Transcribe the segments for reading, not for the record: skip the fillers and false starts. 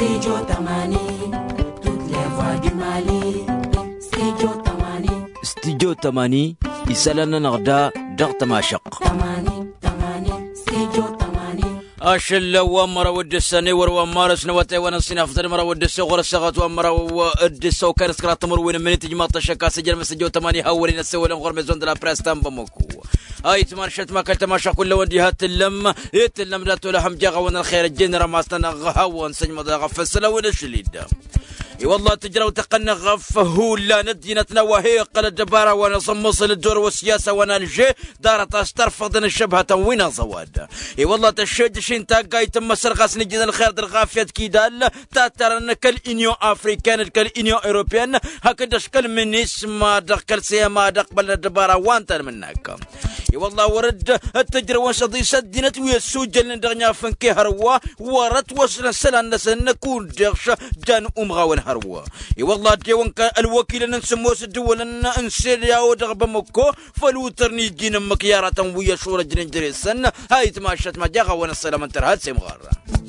Studio Tamani, toutes les voix du Mali. Studio Tamani. Studio Tamani, isalana nagda dar tamashaq. Tamani, Studio Tamani. أشل ومرة ودسني ومارس نواتي ونسين أفضل مرة ودس غور السغات ومرة ودس وكان سكرات تمر وين من تجمع تشكا سجل مسجو تماني هورين السوال غور مزون دلا بريستان بمكو أي تمارشت ما كنت ماشا كل وديهات اللم يتلم ذات لهم جاغا ون الخير الجنرا ما استنى غهون سجم ضاغ فسلا ولا شليد اي والله تجرى وتقنى غف هو لا ندينتنا وهي قل الجبارة ونصمص الدور والسياسة ونالجي دارت استرفض الشبهة وين زواد اي والله تشجش انت قاي تم سرقاس نجد الخير الغافية كيدال تاتر انك الانيو افريكان الانيو اوروبيان هكذا شكل من اسم دقل سيما دقبل الجبارة وانتر منك اي والله ورد التجرى وصدي سدينت ويسوجل ندغنيا فنكي هروا ورد وصل سلان نسن نكون دغش جان امغاون هروا اي والله ديوان الوكيل نسموس الدول انسير يا ودغ بمكو فلوترني جين مكيارة ويا شورة جنين دريسن هاي تماشت ما جاغا ونصيلا من ترهات سيمغارة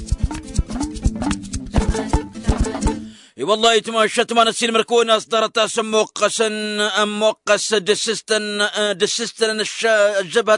اي والله يتماشت ما نسيل مركون اصدرت موقس دسستن الجبهة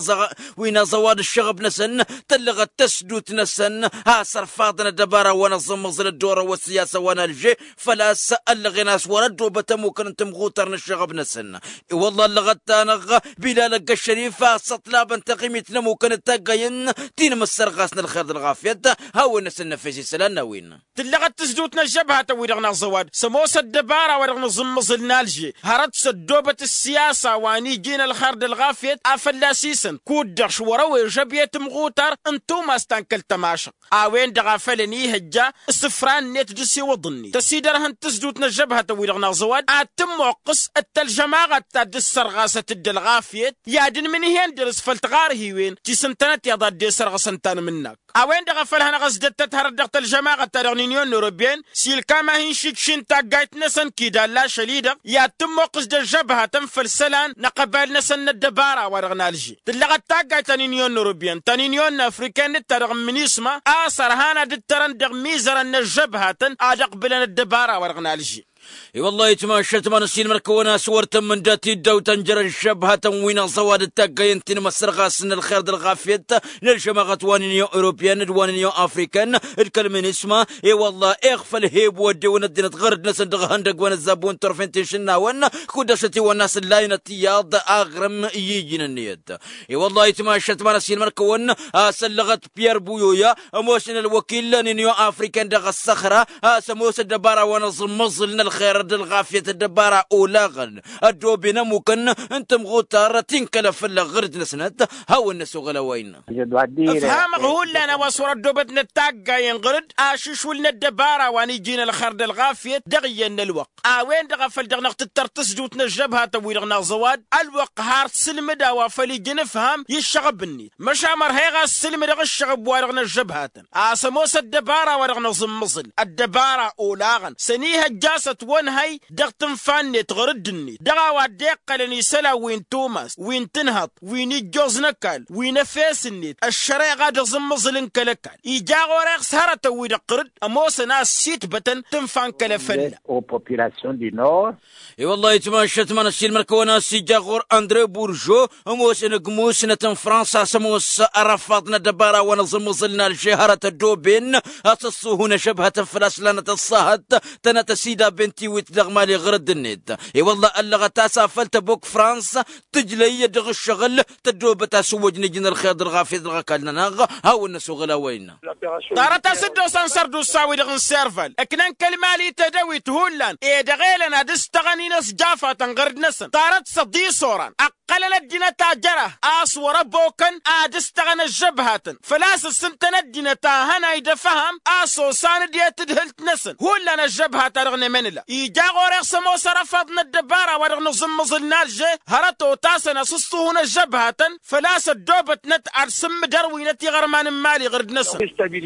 وين زواد الشغب نسن تلغت تسدوت نسن ها صرفاتنا الدبارة ونظم مزل الدورة والسياسة ونالجي فلا سأل غناس وردوا بتموكن انتم غوترن الشغب نسن اي والله لغت تانغ بلا لقى الشريفة سطلابا تقيمتنا ممكن التقين تين مسر غاسنا الخير الغافية هاو نسن فيسي سلانا وين تلغت تسدوتنا الجبهة ويرغنا زواد سموس الدبارة ورغنا زمز النالجي هرت سدوبة السياسة واني جينا الخرد الغافيت افلا سيسن كودرش وروي جبيت مغوتر انتو ما استنكل تماشق اوين دغافلني هجا السفران نيت جسي وضني تسيدرهن تسدوتنا الجبهة ويرغنا زواد اتم وقص التلجماغة تاد السرغاسة الغافيت يادن من هين درس فلتغاره وين تسنتنت يضاد دي سرغسنتان منك اوين دغافلهن غزدت هردقت الجماغة تارغنيون نوروبيان سيل كما هين شيكشين تاقايت نسن كيدا لا شليدة ياتم وقص دا الجبهة تنفل سلان نقبال نسن الدبارة ورغنا الجي تلغت تاقايت تانينيون نوروبيان تانينيون افريكان تارغ من اسمه اثر هانا دترن دغ ميزرن الجبهة ادق بلن الدبارة ورغنا الجي اي والله يتماشت ما نسين مركونا سورت من داتي دو تنجر الشبهة وين صواد التاقين تين مسر غاسن الخير الغافيت للجماعة وانيو اوروبيان وانيو افريكان الكلمين اسمه اي والله اغفل هيب ودي وندين تغرد نسن دغهندق وان الزبون ترفين تيشنا وان كودشتي والناس اللاين التياض اغرم يجين النيد اي والله يتماشت ما نسين مركون سلغت بيير بويويا موسن الوكيل نيو افريكان دغ الصخرة سموس الدبارة ونظم مظلنا الخير الغافية الدبارة أولاغن الدوبنا ممكن انتم غوتار تنكلف الغرد نسنت هاو الناس غلوين افهم غول لنا وصور الدوبت نتاقا ينغرد اشوش ولنا الدبارة واني جينا الخرد الغافية دغينا الوق وين دغفل دغنا تترتس جوتنا الجبهة تويرغنا زواد الوق هارت سلمدا وفلي جنفهم يشغبني مشامر هيغا السلمدا غشغب وارغنا الجبهة سموس الدبارة وارغنا زمصل الدبارة أولاغن سنيها جاسة وين هاي دغتن فاني تغردني دغا وديق قلني سلا وين توماس وين تنهط وين جوز نكال وين فاسني الشرع غاد زمزلن كلكال يجا غوريق سهرة وين قرد اموس ناس سيت بتن تنفان كلفل aux populations du nord. اي والله يتماشت ما نسيل مركونا سيجا غور اندري بورجو اموس نقموس نتن فرنسا سموس رفضنا دبارة ونزمزلنا الجهرة الدوبين اتصو هنا شبهة فلاسلانة الصهد تنتسيدا بنتي ويتدغ مالي غرد النيد اي والله اللغة تاسا فلتبوك فرانس تجلي يدغ الشغل تدوب تاسوج نجن الخير الغافي الغاكالنا ناغ هاو الناس غلاوين طارتا سدو سنسر دو ساوي دغن سيرفل اكنان كلمالي تدوي تهولان اي دغيلنا دستغني ناس جافة تنغرد نسن طارت صدي صورا قلل الدين تاجره اصور بوكن ادستغن الجبهة فلاس السنتن الدين تاهنا يدفهم اصو سان دي تدهلت نسن هو لنا الجبهة ترغن من لا يجا غوريق سمو سرفضنا الدبارة ورغن زمزلنا الجي هرتو تاسنا سستو هنا الجبهة فلاس الدوبة نت ارسم دروي نتي غرمان مالي غرد نسن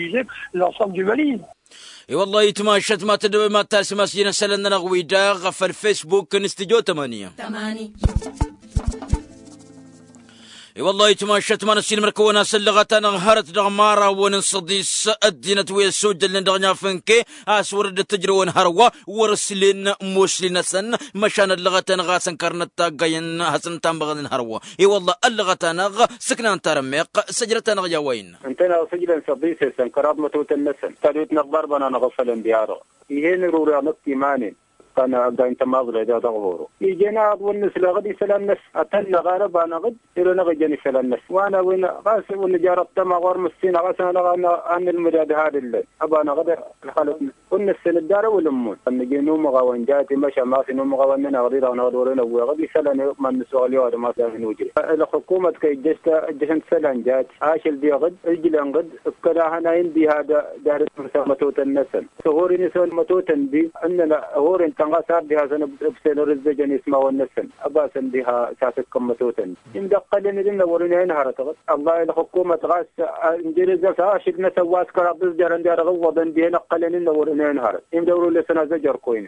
اي والله يتماشت ما تدوي ما تاسي مسجين سلنا نغوي داغ في الفيسبوك نستجو 8 والله يتماشت ما نسيل مركونا سلغتنا هرت دغمارا ونصديس الدينة ويسود اللي دغنيا فنكي اسورد التجرون هروا ورسلين موسلين سن مشان اللغتنا غاسن كرنتا قاين حسن تنبغن هروا والله اللغتنا سكنا ترميق سجرتنا يا وين انتنا سجلا صديس سنكرات متوت النسن تدوت نقبر بنا نغفل ديارو يهين رورا نقتي مانين أنا قاين تماضي إذا تغورو يجينا أبو غدي سلام نس أتنا غارب أنا غد إلى نغجني سلام نس وأنا وين غاس ونجارة تما غور مسين غاس أنا عن المجاد هذا الليل أبانا غد الخلق كنا السنة الدار والأمون نجي نوم غوان جاتي مشى ما في نوم غوان من غدي أنا غدورنا وغدي سلام من سؤال يوم ما سامي نوجري الحكومة كي جشن سلام جات عاشل دي غد الجلان غد كذا هنا عندي هذا دار متوت النسل سهوري نسول متوت دي أننا هورين تنقصر بها سنبسل رزجن اسمه النسل أباسا بها ساسكم متوتا يمدقلن لنا ورنا ينهر تغط الله الحكومة غاس انجلزة عاشق نسواس كرابز جارن جار غوضا بها نقلن لنا ورنا ينهر يمدوروا لسنا زجر كوين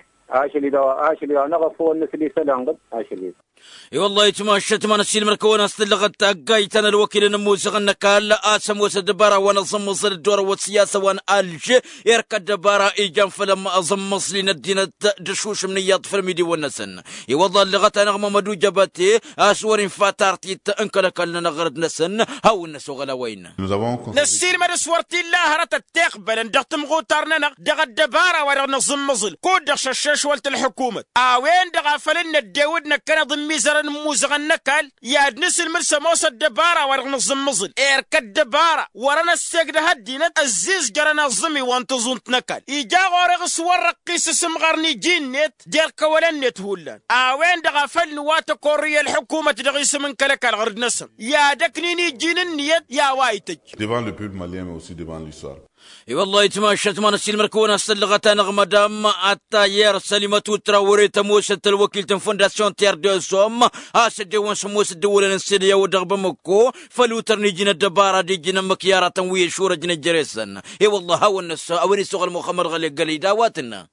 عاشلي نغفو النسلي سلام قد عاشلي والله يتماشت ما نسيل مركونا استلغت قايتنا الوكيل نموزغ النكال آسم وسدبارا ونظم مصر الدور والسياسة وان ألج يركد دبارا إيجان فلما أظم مصلين الدين دشوش من يطفر ميدي والنسن والله اللغة نغم مدو جباتي أسور فاتارتي انكلك لنا غرد نسن هاو النسو غلاوين نسيل ما نسورتي الله رات التقبل اندغت مغوطارنا دغ الدبارا ونظم مصل كود دغ ششاش والت الحكومة وين دغ فلنا الداودنا كان ضمي زرن موزغ النكال يا نسل مرسى موسى الدبارة ورنظم مزل إيرك الدبارة ورنا السجد هدينا الزيز جرنا الظمي وانتظن تنكال إيجا غورغ صور رقيس سمغرني جينيت ديال كولنت هولان وين دغفل نوات كوريا الحكومة دغيس من كلك الغرد نسم يا دكنيني جين النيت يا وايتج devant le peuple malien mais aussi devant l'histoire. والله يتماشت ما نسيل مركونا استلغتا نغم دام التاير سليمة تراوري تموسة الوكيل تنفونداسيون تير دو سوم اسدي ونسموس الدولة نسيليا ودغب مكو فلوتر نجينا الدبارة دي جينا مكيارة تنوية شورة جينا جريسن والله هاو النسو اوني سوغ المخمر غالي قالي داواتنا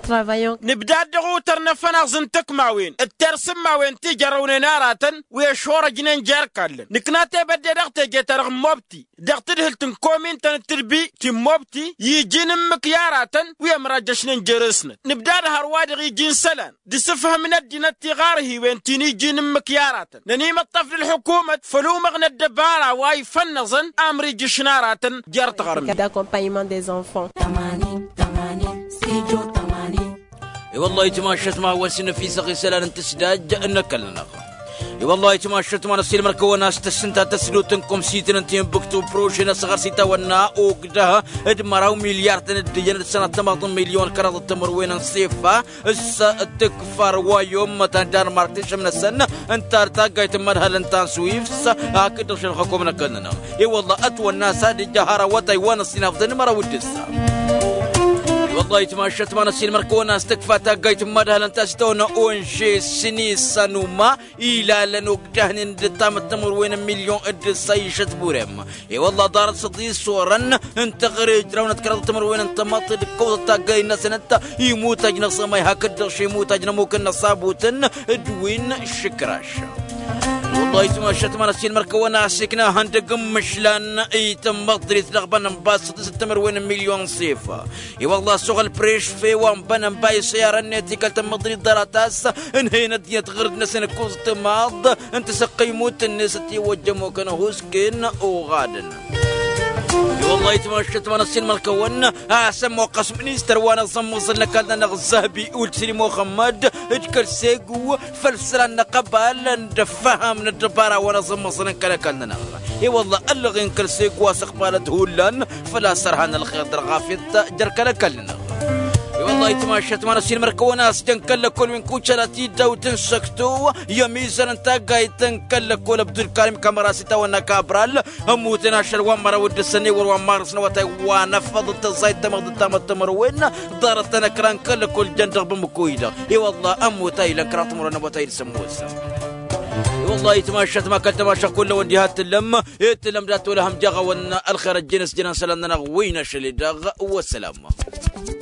نبدا دغوتر نفنغزن تكماوين الترسم ماوين تجرون نارة ويشورة جينا نجاركال نكناتي بدي دغتي جيتا رغم موبتي دغتي دهلتن كومين تنتربي موبتي يجين مكيارة ويمراجشن جرسنا نبدا هرواد يجين سلان دي سفها من الدين التغاره وين تيني جين مكيارة ننيم الطفل الحكومة فلو مغنى الدبارة واي فنظن امري جشنارة جارت غرمي d'accompagnement des enfants. والله يتماشت ما هو سن في سقي سلان تسداج نكلنا والله يتماشت ما نسيل مركونا استسنتا تسلوتنكم سيتن انتين بكتو بروشنا صغر سيتا ونا وقدها ادمراو مليار تندين السنة 8 مليون كرات التمر وين نصيفها التكفر ويوم تندار ماركتش من السنة انت ارتاقا يتمرها لنتان سويفس هكذا شنخكم نكلنا والله اتوى الناس هذه الجهارة وطيوان السنة افضل مرا ودسا والله يتماشت ما نسيل مركونا استكفاتا قايت مدها لنتاستونا اونشي سني سانوما الى لنقدهن اندتام التمر وين مليون ادسايشت بوريم والله دارت صديس صورا انت غريج رونا تكرر التمر وين انت ماطي الكوزة قاينا سنتا يموت اجنا صماي هكذا شي يموت اجنا ممكن نصابوتن ادوين الشكراش والله يتماشت ما نسيل مركونا سكنا هندقم مشلان ايتم مقدري تلغبنا مباسط 6 مليون صيفة والله سوغ البريش في وانبنا مباي سيارة نيتي كالت مقدري داراتاس انهينا ديت غرد نسن كوز تماض انت سقيموت الناس تيوجمو كان هوسكين وغادن والله يتماشت ما نسيل مركونا سمو قسم منيستر وانا صموصلنا كالنا نغزابي قلت لي محمد اجكر سيقو فلسلنا قبال ندفها من الدبارة وانا صموصلنا كالنا نغزا والله اللغين كرسيقو واسقبالت هولان فلا سرحان الخيط رغافيت جركنا كالنا والله يتماشت ما نسيل مركونا سجن كل كل من كوشلاتي دو تنسكتو يميزن انتا قايتن كل كل عبد الكريم كامراسيتا وانا كابرال هموتنا شلوان مرا ود السني وروان مارس نواتي وانا فضلت الزايد تمغد التمر وين دارتنا كران كل كل جندغ بمكويدا والله اموتاي لنكرات مرنا بوتاي سموسا والله يتماشت ما كنت ماشى كل ونديهات اللم يتلم ذات ولا هم جغا ون الخير الجنس جنان سلامنا وين شلي دغ والسلام